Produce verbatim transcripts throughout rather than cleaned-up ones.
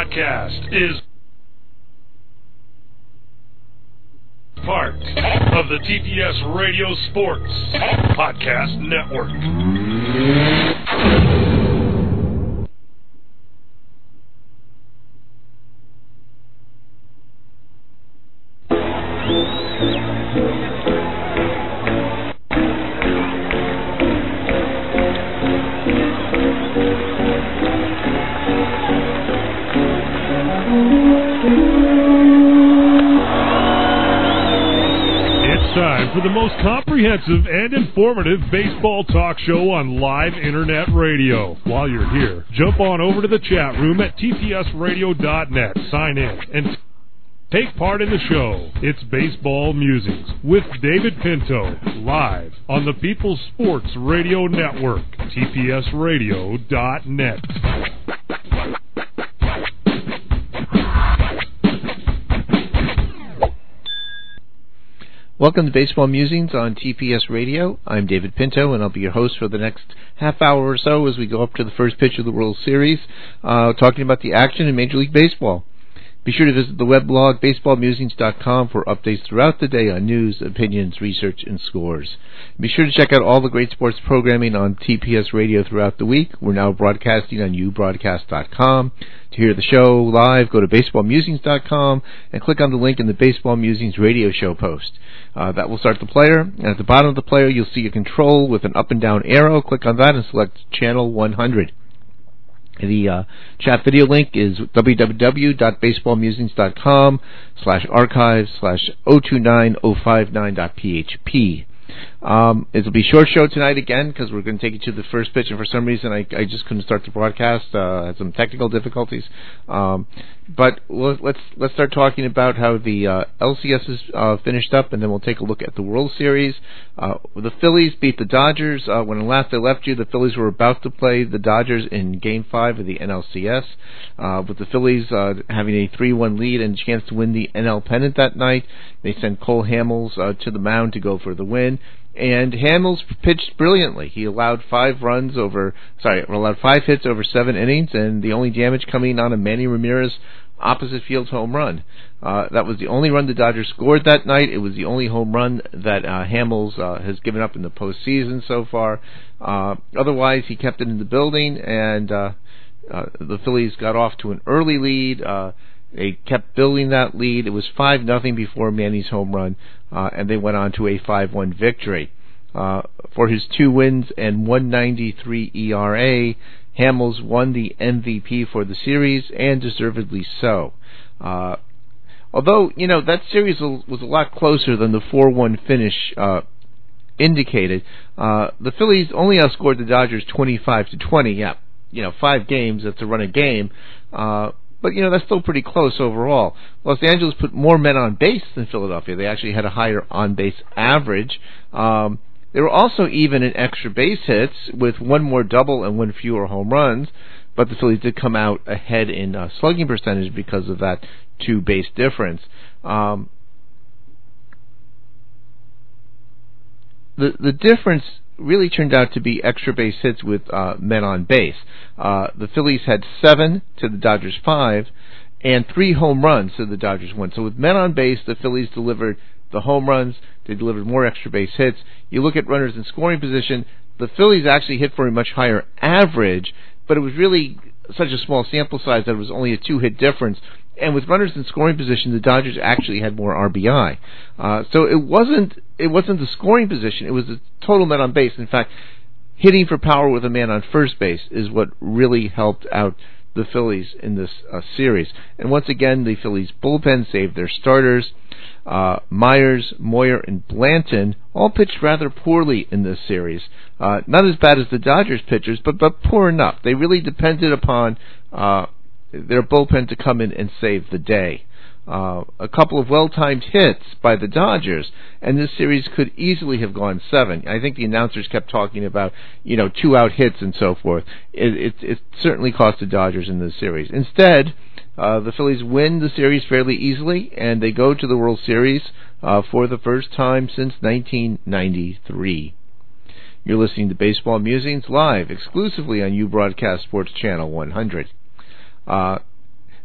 podcast is part of the T P S Radio Sports Podcast Network. Time for the most comprehensive and informative baseball talk show on live internet radio. While you're here, jump on over to the chat room at T P S radio dot net. Sign in and take part in the show. It's Baseball Musings with David Pinto, live on the People's Sports Radio Network, T P S radio dot net. Welcome to Baseball Musings on T P S Radio. I'm David Pinto, and I'll be your host for the next half hour or so as we go up to the first pitch of the World Series, uh, talking about the action in Major League Baseball. Be sure to visit the weblog baseball musings dot com for updates throughout the day on news, opinions, research, and scores. Be sure to check out all the great sports programming on T P S Radio throughout the week. We're now broadcasting on u broadcast dot com. To hear the show live, go to baseball musings dot com and click on the link in the Baseball Musings radio show post. Uh, that will start the player, and at the bottom of the player you'll see a control with an up and down arrow. Click on that and select channel one hundred. The uh, chat video link is w w w dot baseball musings dot com slash archives slash zero two nine zero five nine dot p h p. Um, it'll be a short show tonight again because we're going to take you to the first pitch, and for some reason I, I just couldn't start the broadcast. Uh, had some technical difficulties, um, but we'll, let's let's start talking about how the uh, L C S is uh, finished up, and then we'll take a look at the World Series. Uh, the Phillies beat the Dodgers. Uh, when last I left you, the Phillies were about to play the Dodgers in Game Five of the N L C S, uh, with the Phillies uh, having a three one lead and a chance to win the N L pennant that night. They sent Cole Hamels uh, to the mound to go for the win. And Hamels pitched brilliantly. He allowed five runs over, sorry, allowed five hits over seven innings, and the only damage coming on a Manny Ramirez opposite field home run. Uh, that was the only run the Dodgers scored that night. It was the only home run that uh, Hamels uh, has given up in the postseason so far. Uh, otherwise, he kept it in the building, and uh, uh, the Phillies got off to an early lead. Uh, They kept building that lead. It was five nothing before Manny's home run, uh, and they went on to a five one victory. Uh, for his two wins and one ninety-three E R A, Hamels won the M V P for the series, and deservedly so. Uh, although, you know, that series was a lot closer than the four one finish uh, indicated. Uh, the Phillies only outscored the Dodgers twenty-five to twenty. Yeah, you know, five games, that's a run a game. Uh, But, you know, that's still pretty close overall. Los Angeles put more men on base than Philadelphia. They actually had a higher on-base average. Um, they were also even in extra base hits with one more double and one fewer home runs. But the Phillies did come out ahead in uh, slugging percentage because of that two-base difference. Um, the the difference really turned out to be extra base hits with uh, men on base. Uh, the Phillies had seven to the Dodgers five, and three home runs to the Dodgers one. So with men on base, the Phillies delivered the home runs. They delivered more extra base hits. You look at runners in scoring position, the Phillies actually hit for a much higher average, but it was really such a small sample size that it was only a two-hit difference. And with runners in scoring position, the Dodgers actually had more R B I. Uh, so it wasn't it wasn't the scoring position; it was the total men on base. In fact, hitting for power with a man on first base is what really helped out the Phillies in this uh, series. And once again, the Phillies bullpen saved their starters. Uh, Myers, Moyer, and Blanton all pitched rather poorly in this series. Uh, not as bad as the Dodgers pitchers, but but poor enough. They really depended upon Uh, their bullpen to come in and save the day. Uh, a couple of well-timed hits by the Dodgers, and this series could easily have gone seven. I think the announcers kept talking about, you know, two-out hits and so forth. It, it, it certainly cost the Dodgers in this series. Instead, uh, the Phillies win the series fairly easily, and they go to the World Series uh, for the first time since nineteen ninety-three. You're listening to Baseball Musings live, exclusively on U Broadcast Sports Channel one hundred. Uh,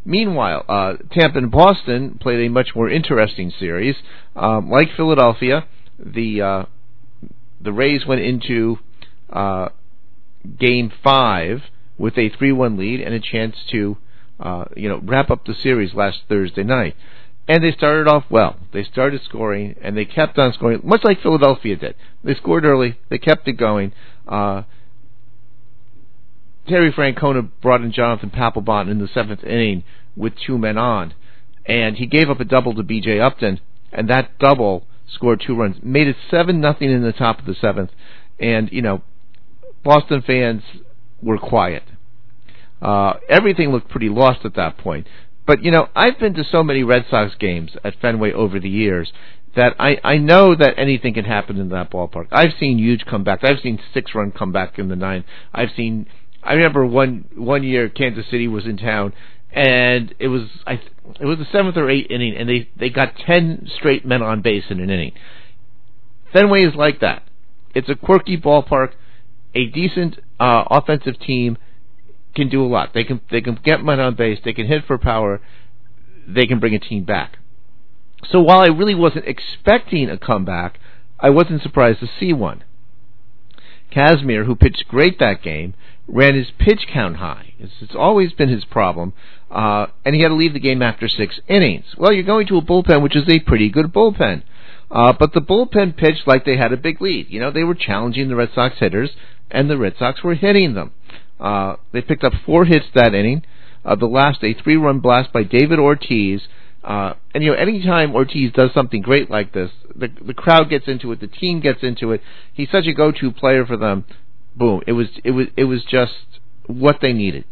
Meanwhile, uh, Tampa and Boston played a much more interesting series. Um, like Philadelphia, the uh, the Rays went into uh, Game Five with a three one lead and a chance to, uh, you know, wrap up the series last Thursday night. And they started off well. They started scoring, and they kept on scoring, much like Philadelphia did. They scored early. They kept it going. Uh, Terry Francona brought in Jonathan Papelbon in the seventh inning with two men on, and he gave up a double to B J Upton, and that double scored two runs, made it seven nothing in the top of the seventh, and, you know, Boston fans were quiet. Uh, everything looked pretty lost at that point. But, you know, I've been to so many Red Sox games at Fenway over the years that I, I know that anything can happen in that ballpark. I've seen huge comebacks. I've seen six-run comeback in the ninth. I've seen... I remember one one year Kansas City was in town, and it was I it was the seventh or eighth inning, and they, they got ten straight men on base in an inning. Fenway is like that. It's a quirky ballpark. A decent uh, offensive team can do a lot. They can they can get men on base. They can hit for power. They can bring a team back. So while I really wasn't expecting a comeback, I wasn't surprised to see one. Kazmir, who pitched great that game, ran his pitch count high. It's, it's always been his problem, uh, and he had to leave the game after six innings. Well, you're going to a bullpen, which is a pretty good bullpen. Uh, but the bullpen pitched like they had a big lead. You know, they were challenging the Red Sox hitters, and the Red Sox were hitting them. Uh, they picked up four hits that inning. Uh, the last, a three-run blast by David Ortiz. Uh, and, you know, anytime Ortiz does something great like this, the, the crowd gets into it, the team gets into it. He's such a go-to player for them. Boom. It was, it was, it was just what they needed.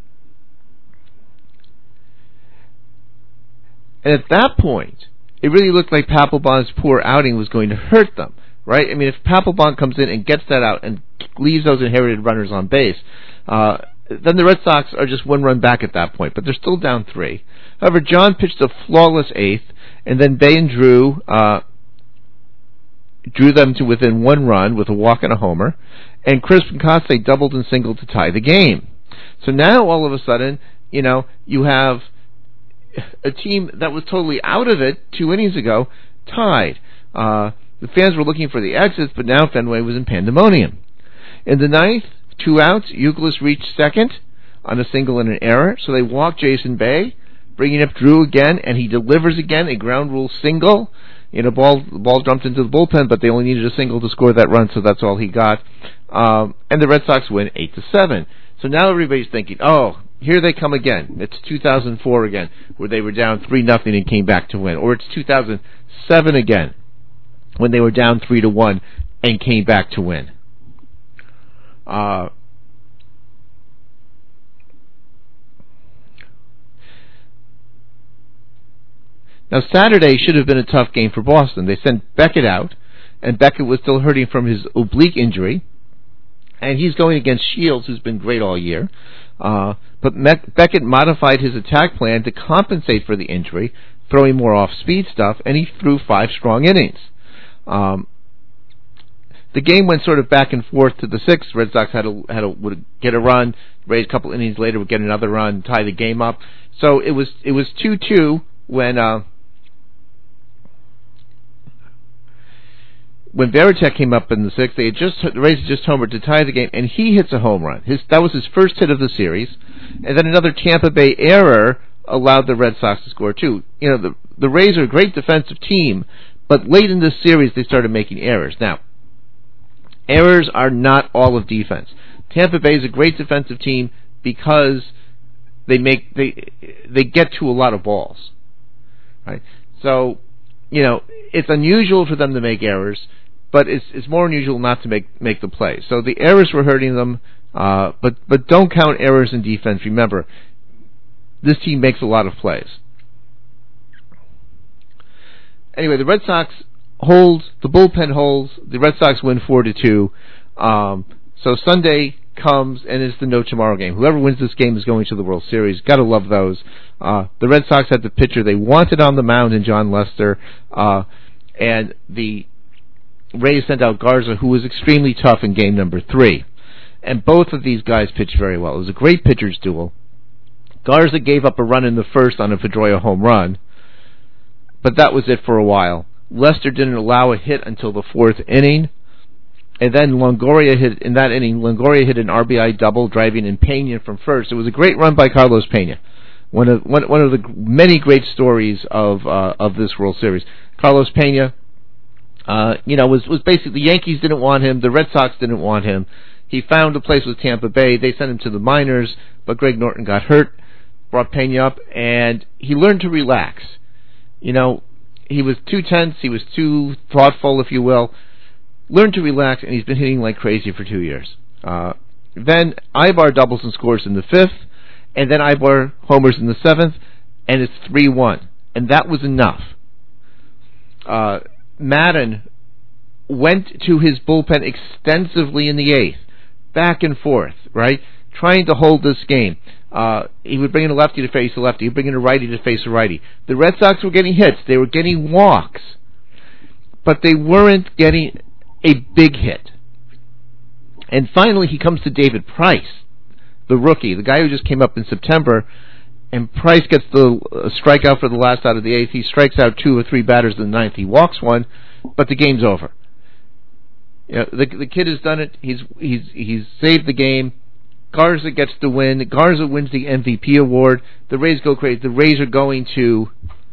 And at that point, it really looked like Papelbon's poor outing was going to hurt them, right? I mean, if Papelbon comes in and gets that out and leaves those inherited runners on base, uh, then the Red Sox are just one run back at that point, but they're still down three. However, John pitched a flawless eighth, and then Bay and Drew uh, drew them to within one run with a walk and a homer, and Chris Pincase doubled and singled to tie the game. So now, all of a sudden, you know, you have a team that was totally out of it two innings ago, tied. Uh, the fans were looking for the exits, but now Fenway was in pandemonium. In the ninth, two outs, Youkilis reached second on a single and an error, so they walked Jason Bay, bringing up Drew again, and he delivers again, a ground rule single. You know, ball, the ball jumped into the bullpen, but they only needed a single to score that run, so that's all he got. Um, and the Red Sox win eight to seven. So now everybody's thinking, oh, here they come again. It's two thousand four again, where they were down three nothing and came back to win. Or it's two thousand seven again, when they were down three to one and came back to win. Uh, now, Saturday should have been a tough game for Boston. They sent Beckett out, and Beckett was still hurting from his oblique injury, and he's going against Shields, who's been great all year. Uh, but Me- Beckett modified his attack plan to compensate for the injury, throwing more off-speed stuff, and he threw five strong innings. Um, The game went sort of back and forth to the sixth. Red Sox had a, had a, would get a run, Rays a couple innings later would get another run, tie the game up. So it was it was two two when uh, when Varitek came up in the sixth. They had just the Rays had just homered to tie the game, and he hits a home run. His that was his first hit of the series, and then another Tampa Bay error allowed the Red Sox to score too. You know, the the Rays are a great defensive team, but late in this series they started making errors. Now, errors are not all of defense. Tampa Bay is a great defensive team because they make they they get to a lot of balls, right? So, you know, it's unusual for them to make errors, but it's it's more unusual not to make make the play. So the errors were hurting them, uh, but but don't count errors in defense. Remember, this team makes a lot of plays. Anyway, the Red Sox holds, the bullpen holds, the Red Sox win four to two. Um, so Sunday comes, and it's the no tomorrow game. Whoever wins this game is going to the World Series. Got to love those. Uh, the Red Sox had the pitcher they wanted on the mound in John Lester, uh, and the Rays sent out Garza, who was extremely tough in game number three. And both of these guys pitched very well. It was a great pitcher's duel. Garza gave up a run in the first on a Pedroia home run, but that was it for a while. Lester didn't allow a hit until the fourth inning, and then Longoria hit, in that inning, Longoria hit an R B I double, driving in Pena from first. It was a great run by Carlos Pena. One of one, one of the many great stories of uh, of this World Series. Carlos Pena, uh, you know, was was basically, the Yankees didn't want him, the Red Sox didn't want him. He found a place with Tampa Bay. They sent him to the minors, but Greg Norton got hurt, brought Pena up, and he learned to relax. You know, he was too tense, he was too thoughtful, if you will. Learned to relax, and he's been hitting like crazy for two years. Uh, then Ibar doubles and scores in the fifth, and then Ibar homers in the seventh, and it's three one. And that was enough. Uh, Madden went to his bullpen extensively in the eighth, back and forth, right? Trying to hold this game. Uh, he would bring in a lefty to face a lefty. He would bring in a righty to face a righty. The Red Sox were getting hits. They were getting walks. But they weren't getting a big hit. And finally, he comes to David Price, the rookie, the guy who just came up in September, and Price gets the uh, strikeout for the last out of the eighth. He strikes out two or three batters in the ninth. He walks one, but the game's over. You know, the the kid has done it. He's he's he's saved the game. Garza gets the win. Garza wins the M V P award. The Rays go crazy. The Rays are going to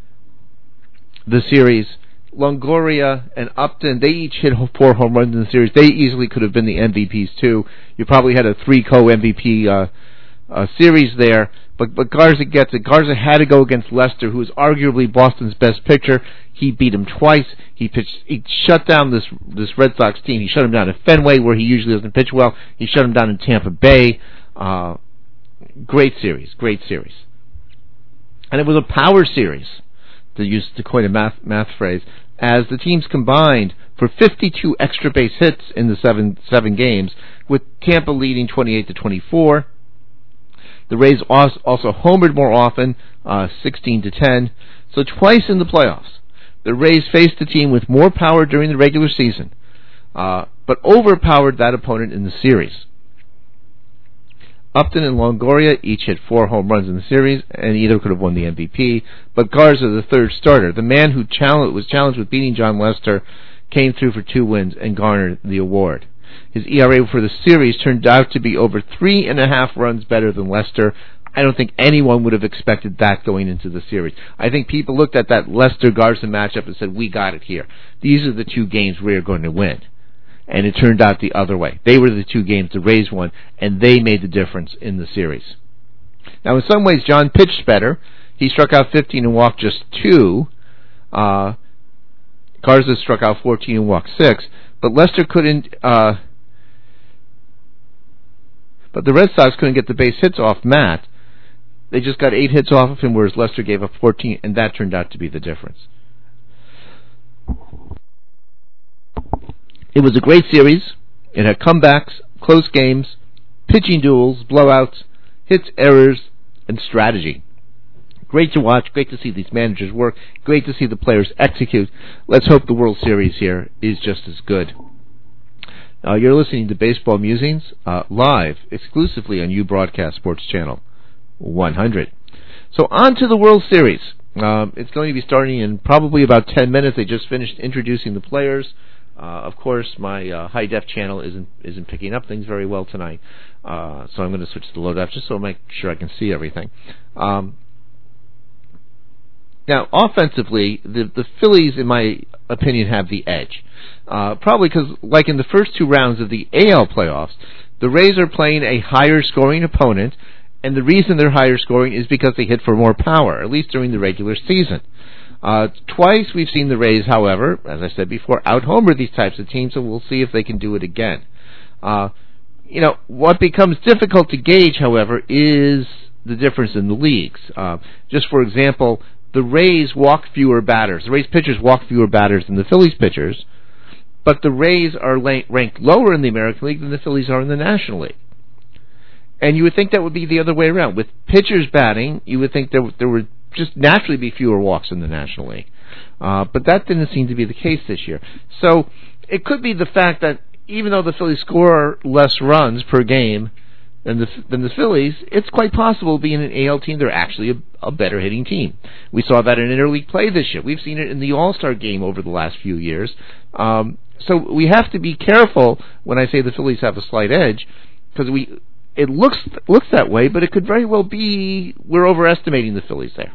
the series. Longoria and Upton, they each hit four home runs in the series. They easily could have been the M V Ps too. You probably had a three co-M V P uh, uh, series there. But but Garza gets it. Garza had to go against Lester, who is arguably Boston's best pitcher. He beat him twice. He pitched. He shut down this this Red Sox team. He shut him down at Fenway, where he usually doesn't pitch well. He shut him down in Tampa Bay. Uh, great series. Great series. And it was a power series, to use to coin a math math phrase, as the teams combined for fifty-two extra base hits in the seven seven games, with Tampa leading twenty-eight to twenty-four. The Rays also homered more often, uh, sixteen to ten. So twice in the playoffs, the Rays faced a team with more power during the regular season, uh, but overpowered that opponent in the series. Upton and Longoria each hit four home runs in the series, and either could have won the M V P. But Garza, the third starter, the man who challenge, was challenged with beating John Lester, came through for two wins and garnered the award. His E R A for the series turned out to be over three and a half runs better than Lester. I don't think anyone would have expected that going into the series. I think people looked at that Lester-Garza matchup and said, we got it here. These are the two games we're going to win. And it turned out the other way. They were the two games the Rays won, and they made the difference in the series. Now, in some ways, John pitched better. He struck out fifteen and walked just two. Uh, Garza struck out fourteen and walked six. But Lester couldn't... Uh, but the Red Sox couldn't get the base hits off Matt. They just got eight hits off of him, whereas Lester gave up fourteen, and that turned out to be the difference. It was a great series. It had comebacks, close games, pitching duels, blowouts, hits, errors, and strategy. Great to watch. Great to see these managers work. Great to see the players execute. Let's hope the World Series here is just as good. Uh, you're listening to Baseball Musings uh, live, exclusively on U Broadcast Sports Channel one hundred. So on to the World Series. Um, it's going to be starting in probably about ten minutes. They just finished introducing the players. Uh, of course, my uh, high def channel isn't isn't picking up things very well tonight, uh, so I'm going to switch to low def just so I make sure I can see everything. Um, now, offensively, the the Phillies, in my opinion, have the edge. Uh, probably because, like in the first two rounds of the A L playoffs, the Rays are playing a higher scoring opponent, and the reason they're higher scoring is because they hit for more power, at least during the regular season. Uh, twice we've seen the Rays, however, as I said before, out-homer these types of teams, and we'll see if they can do it again. Uh, you know, what becomes difficult to gauge, however, is the difference in the leagues. Uh, just for example, the Rays walk fewer batters. The Rays pitchers walk fewer batters than the Phillies pitchers, but the Rays are ranked lower in the American League than the Phillies are in the National League. And you would think that would be the other way around. With pitchers batting, you would think there, there would just naturally be fewer walks in the National League. Uh, but that didn't seem to be the case this year. So it could be the fact that even though the Phillies score less runs per game, than the than the Phillies, it's quite possible, being an A L team, they're actually a, a better hitting team. We saw that in interleague play this year. We've seen it in the All-Star game over the last few years. Um, so we have to be careful when I say the Phillies have a slight edge, because we it looks looks that way, but it could very well be we're overestimating the Phillies there.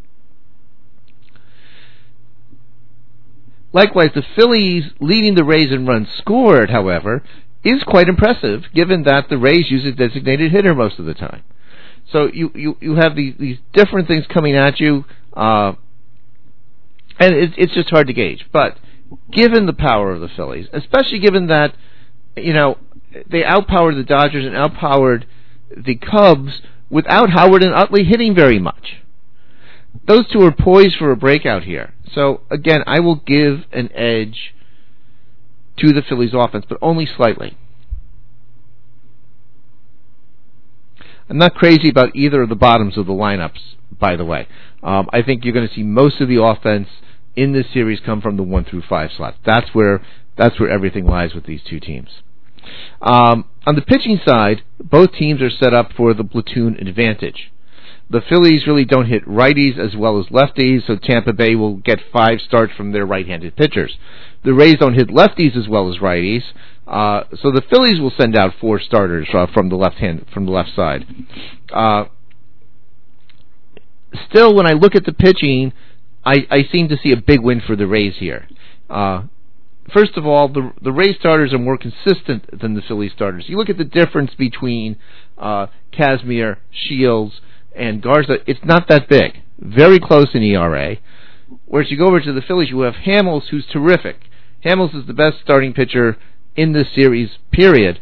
Likewise, the Phillies leading the Rays in runs scored, however, is quite impressive, given that the Rays use a designated hitter most of the time. So you, you, you have these, these different things coming at you, uh, and it, it's just hard to gauge. But given the power of the Phillies, especially given that, you know, they outpowered the Dodgers and outpowered the Cubs without Howard and Utley hitting very much, those two are poised for a breakout here. So, again, I will give an edge to the Phillies offense, but only slightly. I'm not crazy about either of the bottoms of the lineups, by the way. Um, I think you're going to see most of the offense in this series come from the one through five slots. That's where that's where everything lies with these two teams. Um, on the pitching side, both teams are set up for the platoon advantage. The Phillies really don't hit righties as well as lefties, so Tampa Bay will get five starts from their right-handed pitchers. The Rays don't hit lefties as well as righties, uh, so the Phillies will send out four starters uh, from the left hand from the left side. Uh, still, when I look at the pitching, I, I seem to see a big win for the Rays here. Uh, first of all, the the Rays starters are more consistent than the Phillies starters. You look at the difference between uh, Kazmir, Shields, and Garza, it's not that big. Very close in E R A. Whereas you go over to the Phillies, you have Hamels, who's terrific. Hamels is the best starting pitcher in this series, period.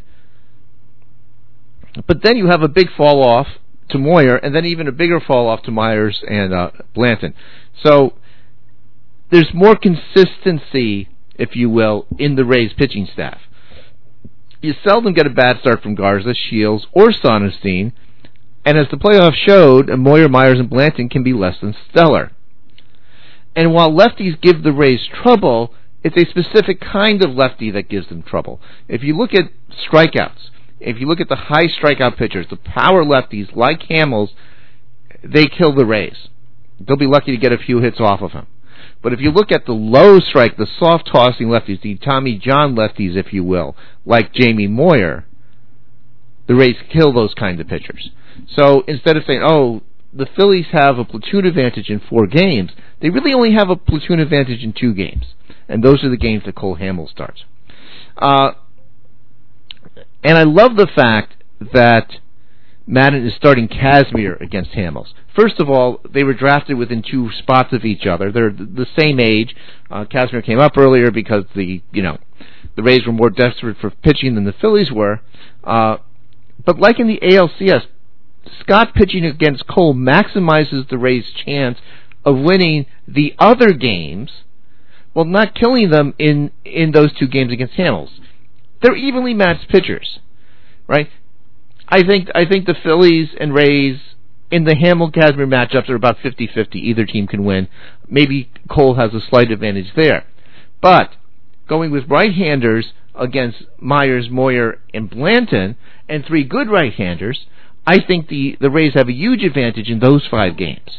But then you have a big fall off to Moyer, and then even a bigger fall off to Myers and uh, Blanton. So there's more consistency, if you will, in the Rays pitching staff. You seldom get a bad start from Garza, Shields, or Sonerstein. And as the playoffs showed, Moyer, Myers, and Blanton can be less than stellar. And while lefties give the Rays trouble, it's a specific kind of lefty that gives them trouble. If you look at strikeouts, if you look at the high strikeout pitchers, the power lefties like Hamels, they kill the Rays. They'll be lucky to get a few hits off of him. But if you look at the low strike, the soft tossing lefties, the Tommy John lefties, if you will, like Jamie Moyer, the Rays kill those kind of pitchers. So instead of saying, oh, the Phillies have a platoon advantage in four games, they really only have a platoon advantage in two games. And those are the games that Cole Hamels starts. Uh, and I love the fact that Madden is starting Kazmir against Hamels. First of all, they were drafted within two spots of each other. They're the same age. Uh, Kazmir came up earlier because the you know the Rays were more desperate for pitching than the Phillies were. Uh, but like in the A L C S, Scott pitching against Cole maximizes the Rays' chance of winning the other games, while not killing them in, in those two games against Hamels. They're evenly matched pitchers, right? I think I think the Phillies and Rays in the Hamel-Kazmir matchups are about fifty-fifty. Either team can win. Maybe Cole has a slight advantage there. But going with right-handers against Myers, Moyer, and Blanton, and three good right-handers, I think the, the Rays have a huge advantage in those five games.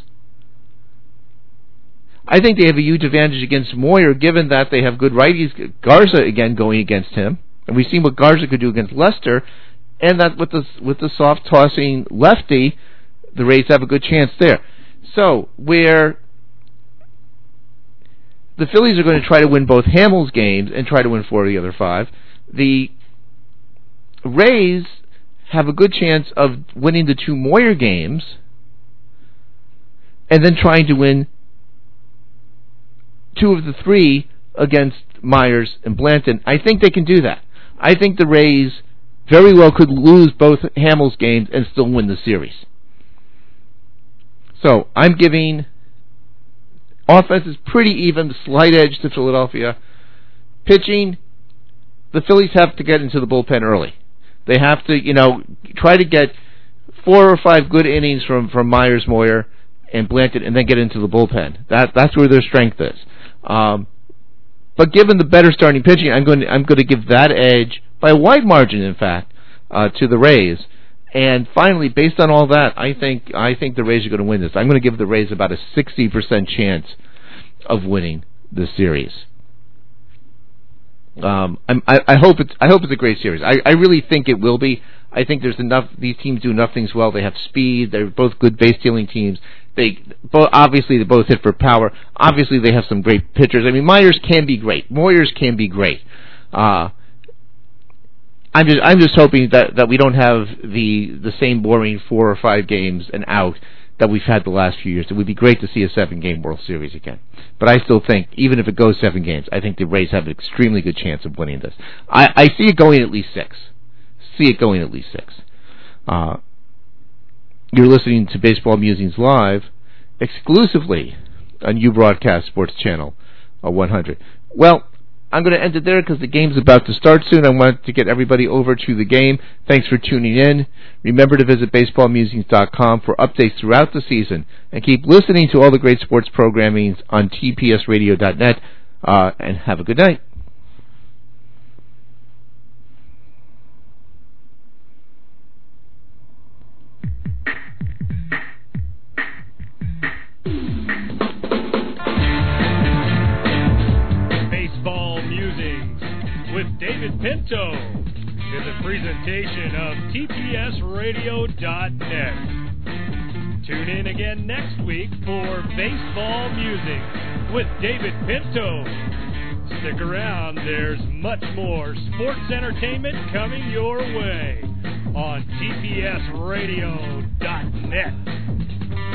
I think they have a huge advantage against Moyer, given that they have good righties. Garza, again, going against him. And we've seen what Garza could do against Lester. And that with the, with the soft-tossing lefty, the Rays have a good chance there. So, where the Phillies are going to try to win both Hamels games and try to win four of the other five, the Rays have a good chance of winning the two Moyer games and then trying to win two of the three against Myers and Blanton. I think they can do that. I think the Rays very well could lose both Hamels games and still win the series. So I'm giving offense is pretty even, slight edge to Philadelphia. Pitching, the Phillies have to get into the bullpen early. They have to, you know, try to get four or five good innings from, from Myers, Moyer, and Blanton, and then get into the bullpen. That that's where their strength is. Um, but given the better starting pitching, I'm going to, I'm going to give that edge by a wide margin, in fact, uh, to the Rays. And finally, based on all that, I think I think the Rays are going to win this. I'm going to give the Rays about a sixty percent chance of winning the series. Um, I'm, I, I hope it's I hope it's a great series. I, I really think it will be. I think there's enough. These teams do enough things well. They have speed. They're both good base stealing teams. They both obviously they both hit for power. Obviously they have some great pitchers. I mean, Myers can be great. Moyers can be great. Uh, I'm just I'm just hoping that, that we don't have the the same boring four or five games and out that we've had the last few years. It would be great to see a seven-game World Series again. But I still think, even if it goes seven games, I think the Rays have an extremely good chance of winning this. I, I see it going at least six. See it going at least six. Uh, you're listening to Baseball Musings Live exclusively on U Broadcast Sports Channel uh, one hundred. Well, I'm going to end it there because the game's about to start soon. I want to get everybody over to the game. Thanks for tuning in. Remember to visit baseball musings dot com for updates throughout the season. And keep listening to all the great sports programming on T P S radio dot net. Uh, and have a good night. With David Pinto is a presentation of T P S radio dot net. Tune in again next week for Baseball Musings with David Pinto. Stick around, there's much more sports entertainment coming your way on T P S radio dot net.